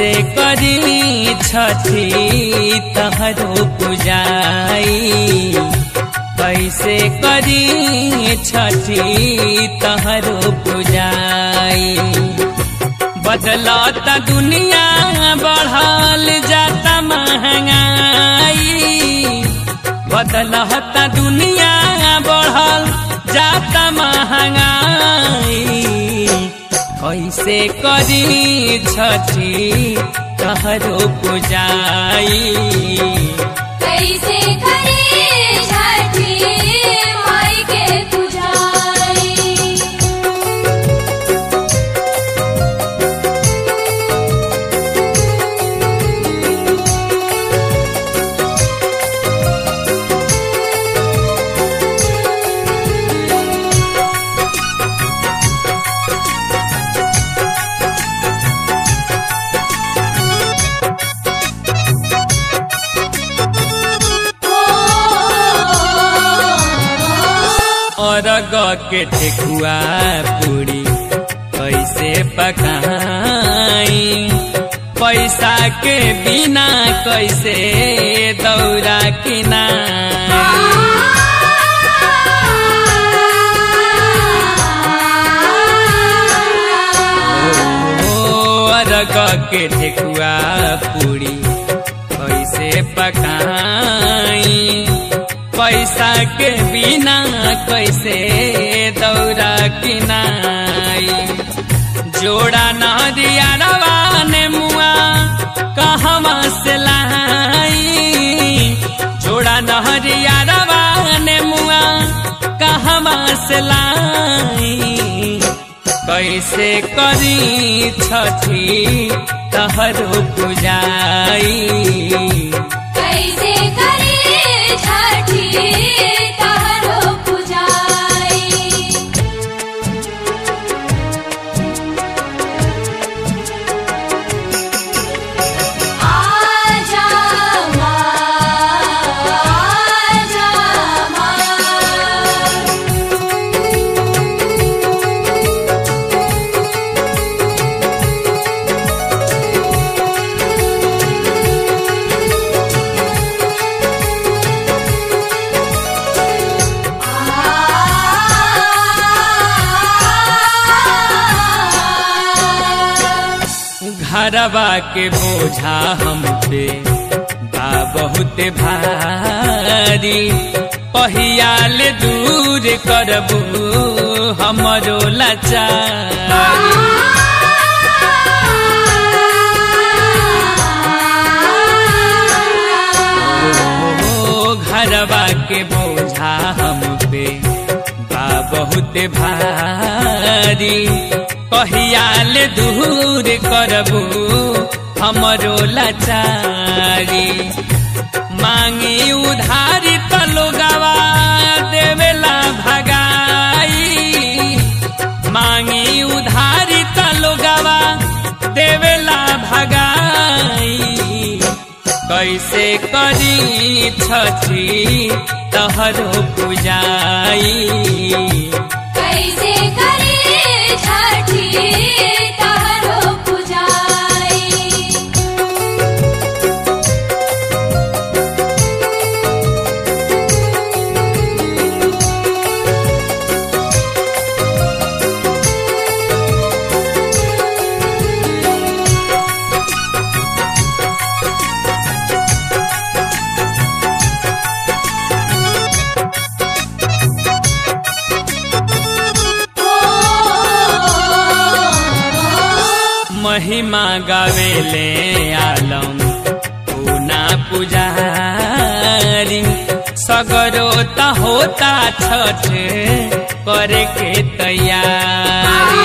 कैसे करी छठी तहरो पूजाई, कैसे करी छठी तहरो पूजाई। बदलता दुनिया बढ़ल जाता महंगाई, बदलता दुनिया बढ़ल जाता महंगाई। कैसे करी छठी तहरो पूजाई, कैसे करी छठी माई के पूजाई। अरग के ठेकुआ पूरी कैसे पकाई, पैसा के बिना कैसे दौरा किनाई। अरग के ठेकुआ पूरी कैसे पकाई, पैसा के बिना कैसे दौरा किनाई। जोड़ा नदिया रवाने मुआ कहवा से लाई, जोड़ा नदिया रवाने मुआ कहवा से लाई। कैसे करी छठी तहरो पूजाई, कैसे करी छठी तहरो पूजाई। आजा माँ, आजा माँ। घरवा के बोझा हम पे बा बहुत भारी, पहियाल दूर करबू हमरो लाचारी। घरवा के बोझा हम पे बा बहुत भारी, पहियाल दूर करबू हमरो लाचारी। मांगी उधारी त लोगवा देवेला भगाई, मांगी उधारी त लोगवा देवेला भगाई। कैसे करी छठी तहरो पूजाई, कैसे करी छठी तहरो पूजाई। महिमा गावेले आलम पूना पुजारी, सगरो त होता छठ करे के तैयारी।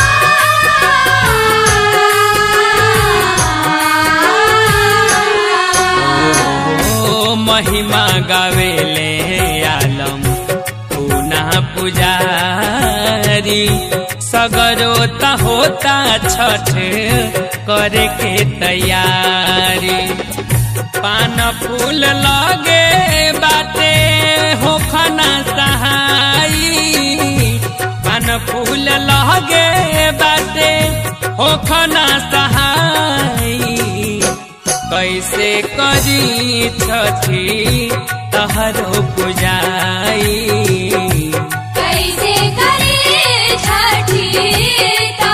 महिमा गावेले आलम पूना पुजारी, सगरो त होता छठ करे के तैयारी। पान फूल लगे बाटे होखना सहाई, पान फूल लगे बाटे होखना सहाई। कैसे करी छठी तहरो पुजाई कैसे करे छठी